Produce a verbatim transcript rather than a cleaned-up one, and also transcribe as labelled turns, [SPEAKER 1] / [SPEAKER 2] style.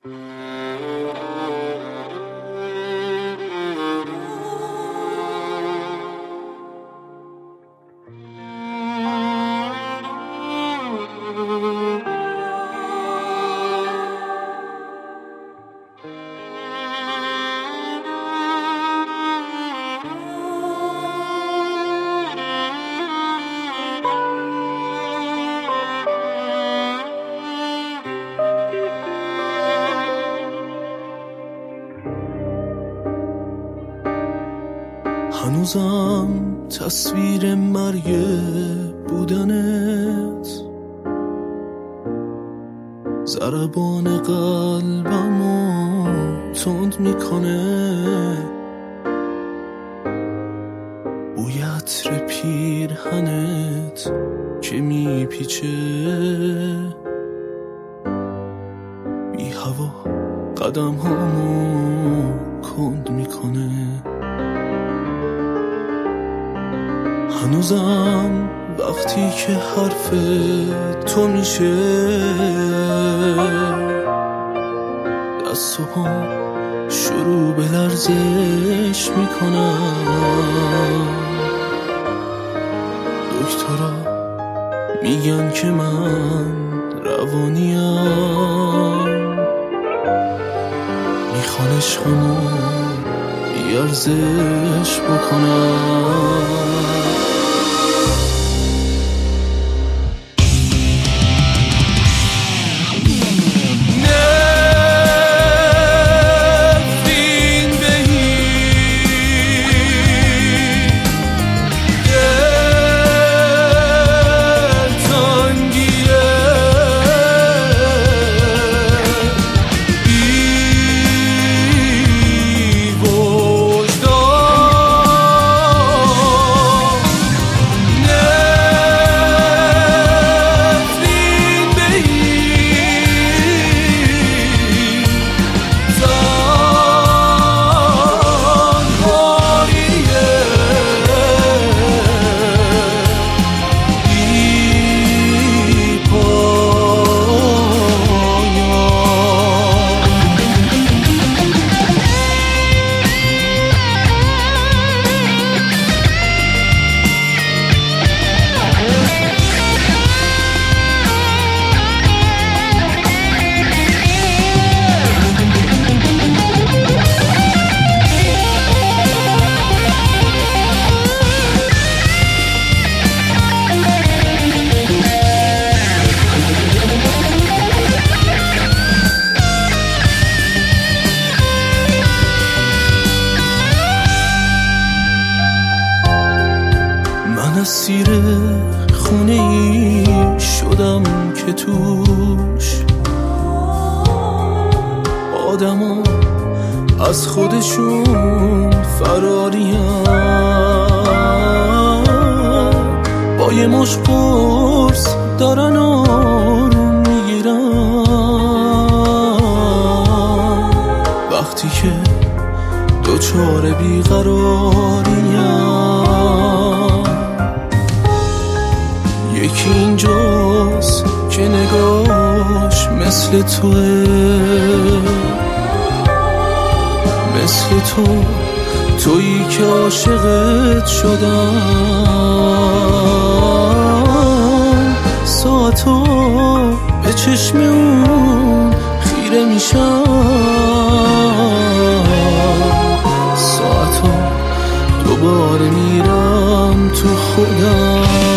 [SPEAKER 1] هنوزم تصویر مرگ بودنت ضربان قلبمو تند میکنه، بوی عطر پیرهنت که میپیچه بی هوا قدم هامو کند میکنه. هنوزم وقتی که حرف تو میشه دست و پا شروع به لرزش میکنم. دکترها میگن که من روانیم، میخوان عشقمو بیارزش بکنم. اسیر خونه ای شدم که توش آدما از خودشون فراریم، با یه مش قرص دارن آروم میگیرن. وقتی که دوچار بیقراریم یکی اینجاست که نگاش مثل توه، مثل تو، تویی که عاشقت شدم. ساعتو به چشم اون خیره میشم، ساعتو دوباره میرم تو خودم.